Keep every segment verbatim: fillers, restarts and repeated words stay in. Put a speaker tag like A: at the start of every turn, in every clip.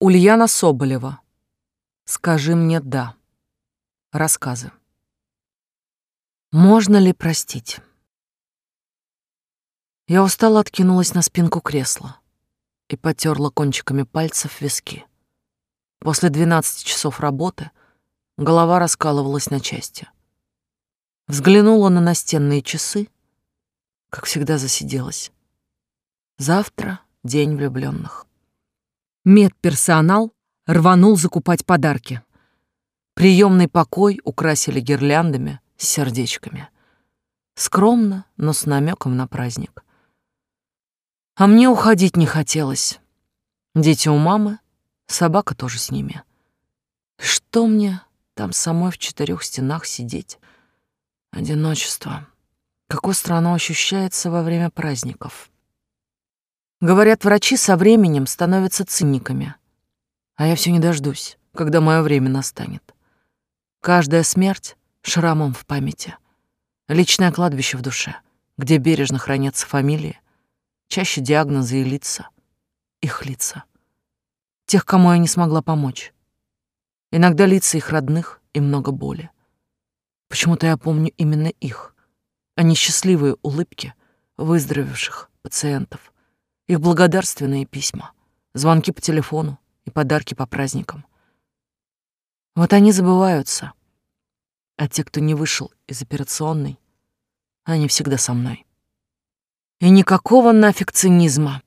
A: Ульяна Соболева. «Скажи мне «да». Рассказы. Можно ли простить? Я устало откинулась на спинку кресла и потерла кончиками пальцев виски. После двенадцати часов работы голова раскалывалась на части. Взглянула на настенные часы, как всегда засиделась. Завтра день влюбленных. Медперсонал рванул закупать подарки. Приемный покой украсили гирляндами с сердечками. Скромно, но с намеком на праздник. А мне уходить не хотелось. Дети у мамы, собака тоже с ними. Что мне там самой в четырех стенах сидеть? Одиночество. Как остро оно ощущается во время праздников. Говорят, врачи со временем становятся циниками. А я все не дождусь, когда мое время настанет. Каждая смерть — шрамом в памяти. Личное кладбище в душе, где бережно хранятся фамилии, чаще диагнозы и лица. Их лица. Тех, кому я не смогла помочь. Иногда лица их родных и много боли. Почему-то я помню именно их, а не счастливые улыбки выздоровевших пациентов. Их благодарственные письма, звонки по телефону и подарки по праздникам. Вот они забываются, а те, кто не вышел из операционной, они всегда со мной. И никакого нафиг цинизма.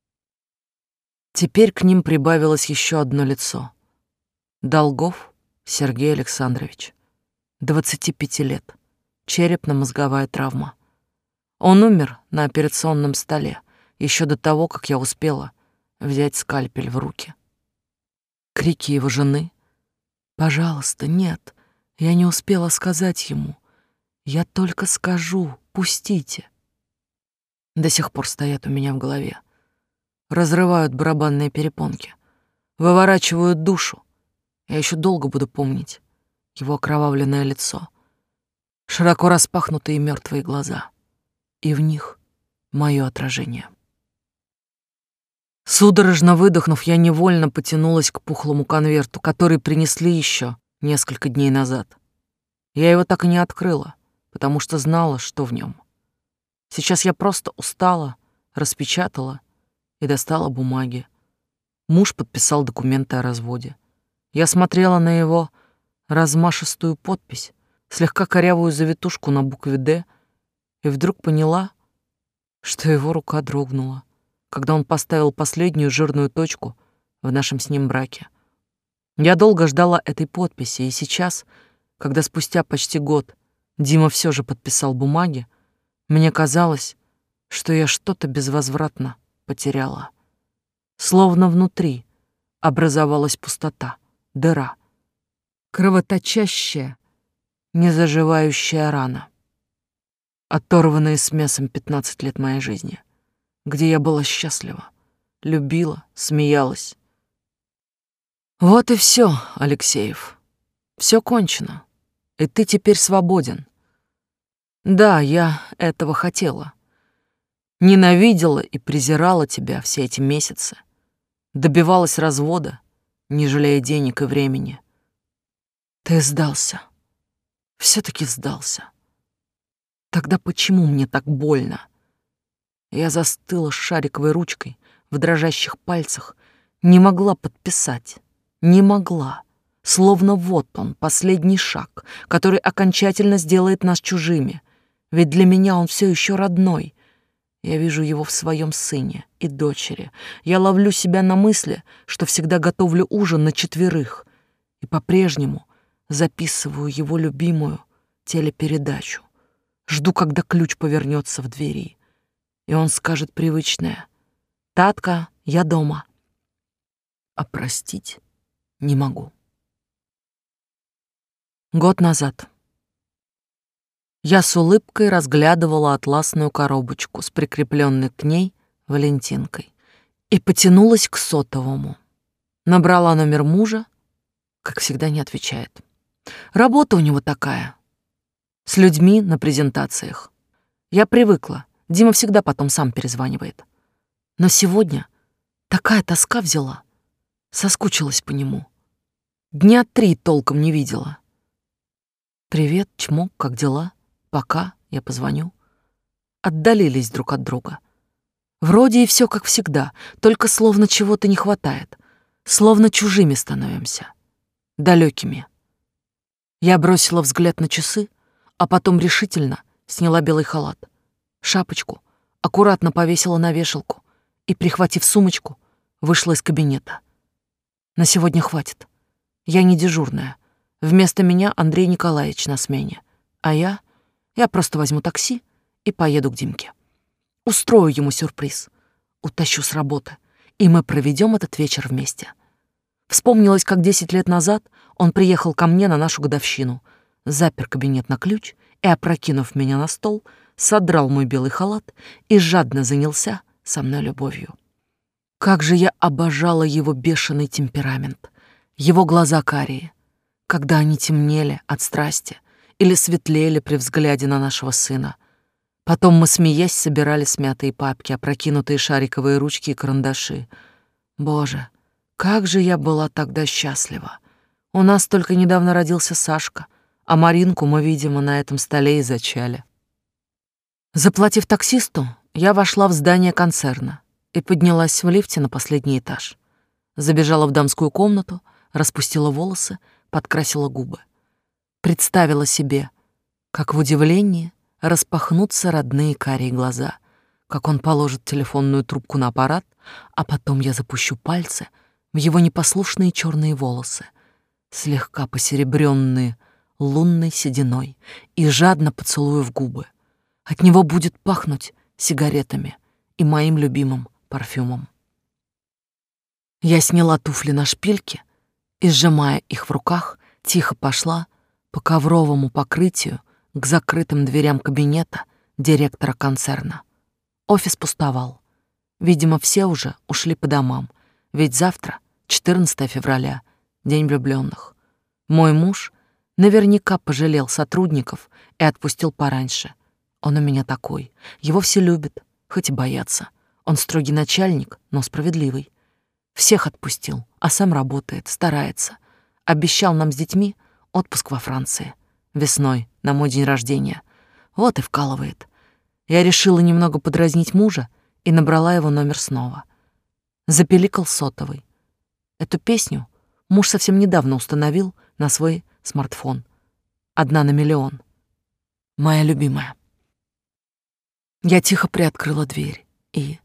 A: Теперь к ним прибавилось еще одно лицо. Долгов Сергей Александрович, двадцати пяти лет, черепно-мозговая травма. Он умер на операционном столе, еще до того, как я успела взять скальпель в руки. Крики его жены: «Пожалуйста, нет, я не успела сказать ему. Я только скажу, пустите». До сих пор стоят у меня в голове. Разрывают барабанные перепонки, выворачивают душу. Я еще долго буду помнить его окровавленное лицо, широко распахнутые мертвые глаза, и в них мое отражение. Судорожно выдохнув, я невольно потянулась к пухлому конверту, который принесли еще несколько дней назад. Я его так и не открыла, потому что знала, что в нем. Сейчас я просто устала, распечатала и достала бумаги. Муж подписал документы о разводе. Я смотрела на его размашистую подпись, слегка корявую завитушку на букве «Д», и вдруг поняла, что его рука дрогнула, когда он поставил последнюю жирную точку в нашем с ним браке. Я долго ждала этой подписи, и сейчас, когда спустя почти год Дима все же подписал бумаги, мне казалось, что я что-то безвозвратно потеряла. Словно внутри образовалась пустота, дыра, кровоточащая, незаживающая рана, оторванная с мясом пятнадцать лет моей жизни, где я была счастлива, любила, смеялась. Вот и все, Алексеев. Все кончено, и ты теперь свободен. Да, я этого хотела. Ненавидела и презирала тебя все эти месяцы. Добивалась развода, не жалея денег и времени. Ты сдался. Все-таки сдался. Тогда почему мне так больно? Я застыла шариковой ручкой в дрожащих пальцах, не могла подписать, не могла. Словно вот он, последний шаг, который окончательно сделает нас чужими. Ведь для меня он все еще родной. Я вижу его в своем сыне и дочери. Я ловлю себя на мысли, что всегда готовлю ужин на четверых, и по-прежнему записываю его любимую телепередачу. Жду, когда ключ повернется в двери, и он скажет привычное: «Татка, я дома». А простить не могу. Год назад. Я с улыбкой разглядывала атласную коробочку с прикрепленной к ней валентинкой и потянулась к сотовому. Набрала номер мужа, как всегда не отвечает. Работа у него такая. С людьми на презентациях. Я привыкла. Дима всегда потом сам перезванивает. Но сегодня такая тоска взяла. Соскучилась по нему. Дня три толком не видела. «Привет, чмок, как дела? Пока, я позвоню». Отдалились друг от друга. Вроде и все как всегда, только словно чего-то не хватает. Словно чужими становимся. Далекими. Я бросила взгляд на часы, а потом решительно сняла белый халат, шапочку, аккуратно повесила на вешалку и, прихватив сумочку, вышла из кабинета. На сегодня хватит. Я не дежурная. Вместо меня Андрей Николаевич на смене. А я... Я просто возьму такси и поеду к Димке. Устрою ему сюрприз. Утащу с работы, и мы проведем этот вечер вместе. Вспомнилось, как десять лет назад он приехал ко мне на нашу годовщину, запер кабинет на ключ и, опрокинув меня на стол, содрал мой белый халат и жадно занялся со мной любовью. Как же я обожала его бешеный темперамент, его глаза карие, когда они темнели от страсти или светлели при взгляде на нашего сына. Потом мы, смеясь, собирали смятые папки, опрокинутые шариковые ручки и карандаши. Боже, как же я была тогда счастлива. У нас только недавно родился Сашка, а Маринку мы, видимо, на этом столе и зачали. Заплатив таксисту, я вошла в здание концерна и поднялась в лифте на последний этаж. Забежала в дамскую комнату, распустила волосы, подкрасила губы. Представила себе, как в удивлении распахнутся родные карие глаза, как он положит телефонную трубку на аппарат, а потом я запущу пальцы в его непослушные черные волосы, слегка посеребренные лунной сединой, и жадно поцелую в губы. От него будет пахнуть сигаретами и моим любимым парфюмом. Я сняла туфли на шпильки и, сжимая их в руках, тихо пошла по ковровому покрытию к закрытым дверям кабинета директора концерна. Офис пустовал. Видимо, все уже ушли по домам, ведь завтра, четырнадцатое февраля, день влюбленных. Мой муж наверняка пожалел сотрудников и отпустил пораньше. Он у меня такой. Его все любят, хоть и боятся. Он строгий начальник, но справедливый. Всех отпустил, а сам работает, старается. Обещал нам с детьми отпуск во Франции. Весной, на мой день рождения. Вот и вкалывает. Я решила немного подразнить мужа и набрала его номер снова. Запеликал сотовый. Эту песню муж совсем недавно установил на свой смартфон. Одна на миллион. Моя любимая. Я тихо приоткрыла дверь и...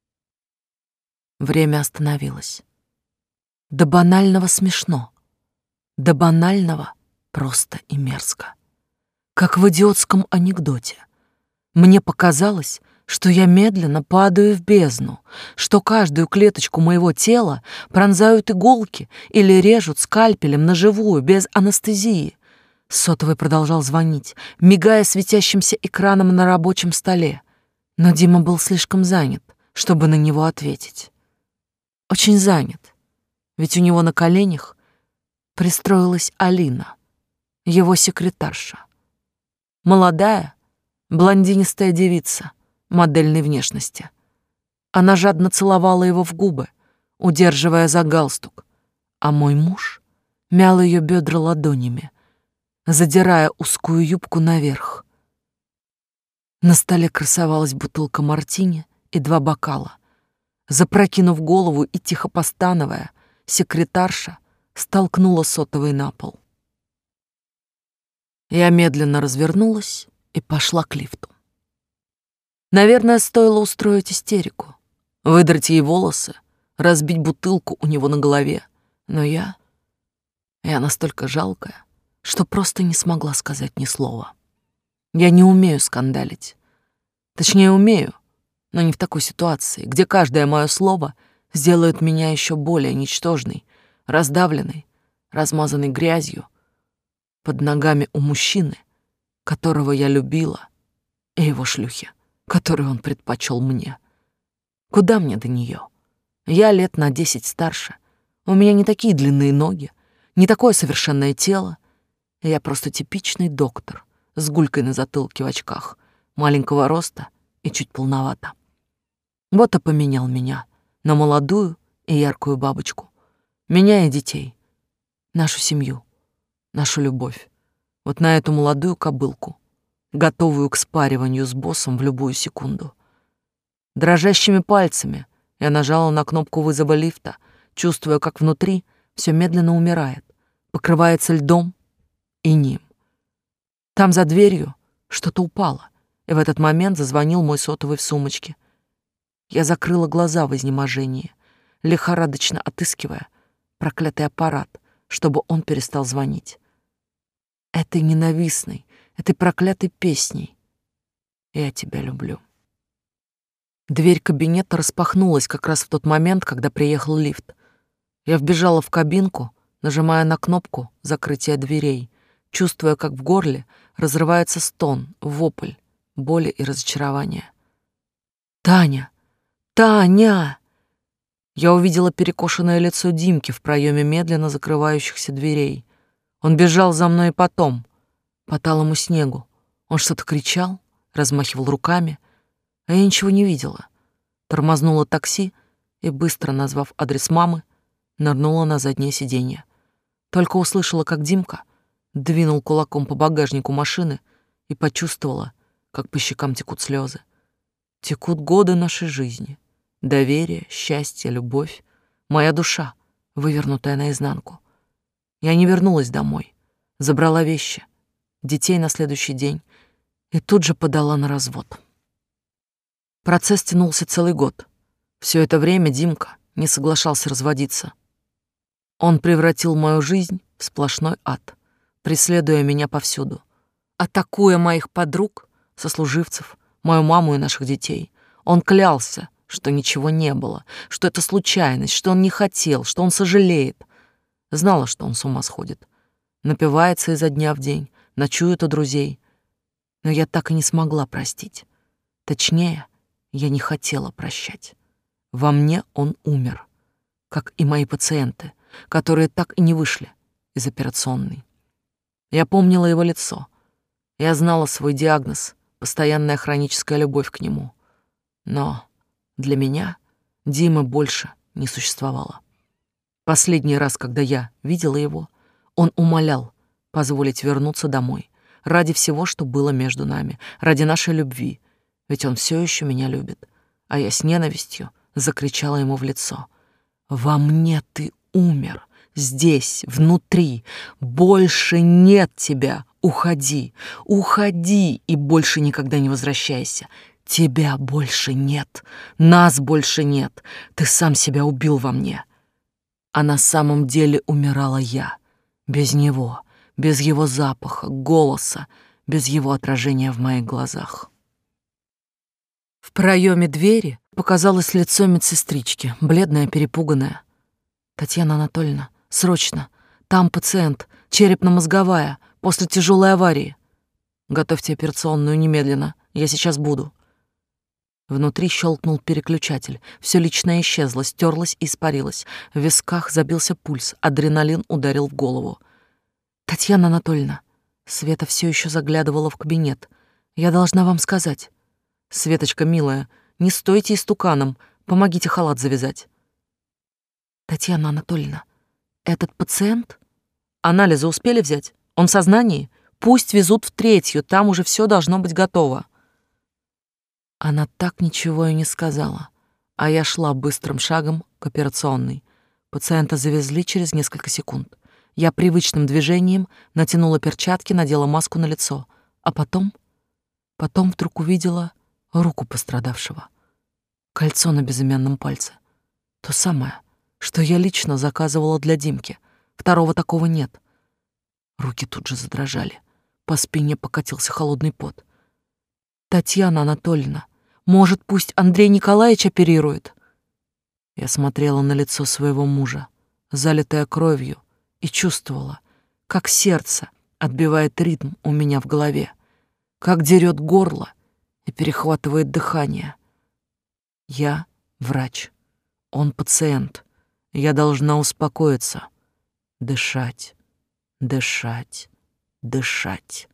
A: Время остановилось. До банального смешно. До банального просто и мерзко. Как в идиотском анекдоте. Мне показалось, что я медленно падаю в бездну, что каждую клеточку моего тела пронзают иголки или режут скальпелем на живую, без анестезии. Сотовый продолжал звонить, мигая светящимся экраном на рабочем столе. Но Дима был слишком занят, чтобы на него ответить. Очень занят, ведь у него на коленях пристроилась Алина, его секретарша. Молодая, блондинистая девица модельной внешности. Она жадно целовала его в губы, удерживая за галстук, а мой муж мял ее бедра ладонями, задирая узкую юбку наверх. На столе красовалась бутылка мартини и два бокала. Запрокинув голову и тихо постановая, секретарша столкнула сотовый на пол. Я медленно развернулась и пошла к лифту. Наверное, стоило устроить истерику, выдрать ей волосы, разбить бутылку у него на голове. Но я... Я настолько жалкая, что просто не смогла сказать ни слова. Я не умею скандалить. Точнее, умею, но не в такой ситуации, где каждое мое слово сделает меня еще более ничтожной, раздавленной, размазанной грязью под ногами у мужчины, которого я любила, и его шлюхи, которую он предпочел мне. Куда мне до нее? Я лет на десять старше, у меня не такие длинные ноги, не такое совершенное тело, я просто типичный доктор с гулькой на затылке в очках, маленького роста и чуть полновато. Вот и поменял меня на молодую и яркую бабочку. Меня и детей, нашу семью, нашу любовь. Вот на эту молодую кобылку, готовую к спариванию с боссом в любую секунду. Дрожащими пальцами я нажала на кнопку вызова лифта, чувствуя, как внутри все медленно умирает, покрывается льдом и ним. Там за дверью что-то упало, и в этот момент зазвонил мой сотовый в сумочке. Я закрыла глаза в изнеможении, лихорадочно отыскивая проклятый аппарат, чтобы он перестал звонить. Этой ненавистной, этой проклятой песней «Я тебя люблю». Дверь кабинета распахнулась как раз в тот момент, когда приехал лифт. Я вбежала в кабинку, нажимая на кнопку закрытия дверей, чувствуя, как в горле разрывается стон, вопль, боли и разочарования. «Таня! Таня!» Я увидела перекошенное лицо Димки в проеме медленно закрывающихся дверей. Он бежал за мной и потом, по талому снегу. Он что-то кричал, размахивал руками, а я ничего не видела. Тормознула такси и, быстро назвав адрес мамы, нырнула на заднее сиденье. Только услышала, как Димка двинул кулаком по багажнику машины и почувствовала, как по щекам текут слезы. Текут годы нашей жизни. Доверие, счастье, любовь. Моя душа, вывернутая наизнанку. Я не вернулась домой. Забрала вещи, детей на следующий день и тут же подала на развод. Процесс тянулся целый год. Все это время Димка не соглашался разводиться. Он превратил мою жизнь в сплошной ад, преследуя меня повсюду, атакуя моих подруг, сослуживцев, мою маму и наших детей. Он клялся, что ничего не было, что это случайность, что он не хотел, что он сожалеет. Знала, что он с ума сходит. Напивается изо дня в день, ночует у друзей. Но я так и не смогла простить. Точнее, я не хотела прощать. Во мне он умер, как и мои пациенты, которые так и не вышли из операционной. Я помнила его лицо. Я знала свой диагноз, постоянная хроническая любовь к нему. Но для меня Димы больше не существовало. Последний раз, когда я видела его, он умолял позволить вернуться домой ради всего, что было между нами, ради нашей любви, ведь он все еще меня любит. А я с ненавистью закричала ему в лицо: «Во мне ты умер, здесь, внутри, больше нет тебя, уходи, уходи и больше никогда не возвращайся. Тебя больше нет, нас больше нет, ты сам себя убил во мне». А на самом деле умирала я, без него, без его запаха, голоса, без его отражения в моих глазах. В проеме двери показалось лицо медсестрички, бледная, перепуганная. «Татьяна Анатольевна, срочно! Там пациент, черепно-мозговая, после тяжелой аварии. Готовьте операционную немедленно, я сейчас буду». Внутри щелкнул переключатель. Все личное исчезло, стерлось и испарилось. В висках забился пульс, адреналин ударил в голову. «Татьяна Анатольевна», Света все еще заглядывала в кабинет. «Я должна вам сказать». «Светочка, милая, не стойте истуканом, помогите халат завязать». «Татьяна Анатольевна, этот пациент?» «Анализы успели взять? Он в сознании? Пусть везут в третью, там уже все должно быть готово». Она так ничего и не сказала, а я шла быстрым шагом к операционной. Пациента завезли через несколько секунд. Я привычным движением натянула перчатки, надела маску на лицо, а потом... Потом вдруг увидела руку пострадавшего. Кольцо на безымянном пальце. То самое, что я лично заказывала для Димки. Второго такого нет. Руки тут же задрожали. По спине покатился холодный пот. «Татьяна Анатольевна, может, пусть Андрей Николаевич оперирует?» Я смотрела на лицо своего мужа, залитое кровью, и чувствовала, как сердце отбивает ритм у меня в голове, как дерет горло и перехватывает дыхание. Я врач, он пациент. Я должна успокоиться, дышать, дышать, дышать.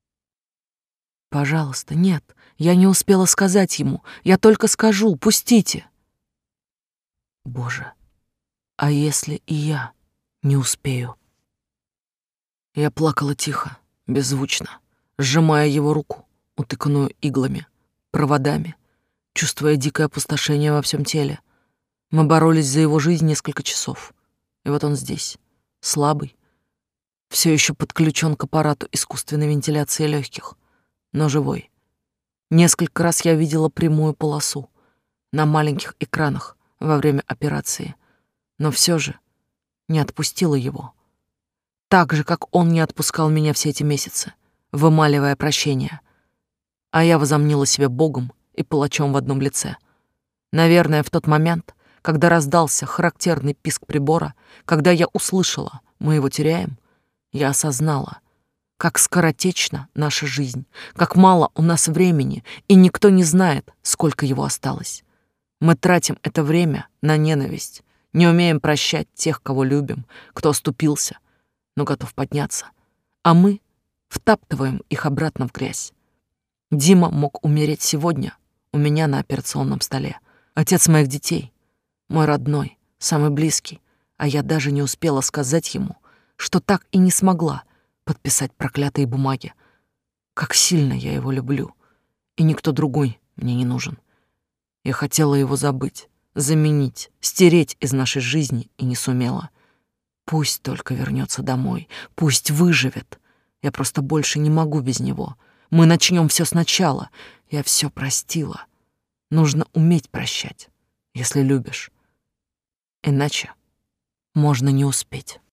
A: «Пожалуйста, нет, я не успела сказать ему. Я только скажу, пустите». Боже, А если и я не успею? Я плакала тихо, беззвучно, сжимая его руку, утыканную иглами, проводами, чувствуя дикое опустошение во всем теле. Мы боролись за его жизнь несколько часов. И вот он здесь, слабый, все еще подключен к аппарату искусственной вентиляции легких, но живой. Несколько раз я видела прямую полосу на маленьких экранах во время операции, но все же не отпустила его. Так же, как он не отпускал меня все эти месяцы, вымаливая прощение. А я возомнила себя богом и палачом в одном лице. Наверное, в тот момент, когда раздался характерный писк прибора, когда я услышала «мы его теряем», я осознала, как скоротечна наша жизнь, как мало у нас времени, и никто не знает, сколько его осталось. Мы тратим это время на ненависть, не умеем прощать тех, кого любим, кто оступился, но готов подняться, а мы втаптываем их обратно в грязь. Дима мог умереть сегодня у меня на операционном столе. Отец моих детей, мой родной, самый близкий, а я даже не успела сказать ему, что так и не смогла подписать проклятые бумаги. Как сильно я его люблю, и никто другой мне не нужен. Я хотела его забыть, заменить, стереть из нашей жизни и не сумела. Пусть только вернется домой, пусть выживет. Я просто больше не могу без него. Мы начнем все сначала. Я все простила. Нужно уметь прощать, если любишь. Иначе можно не успеть.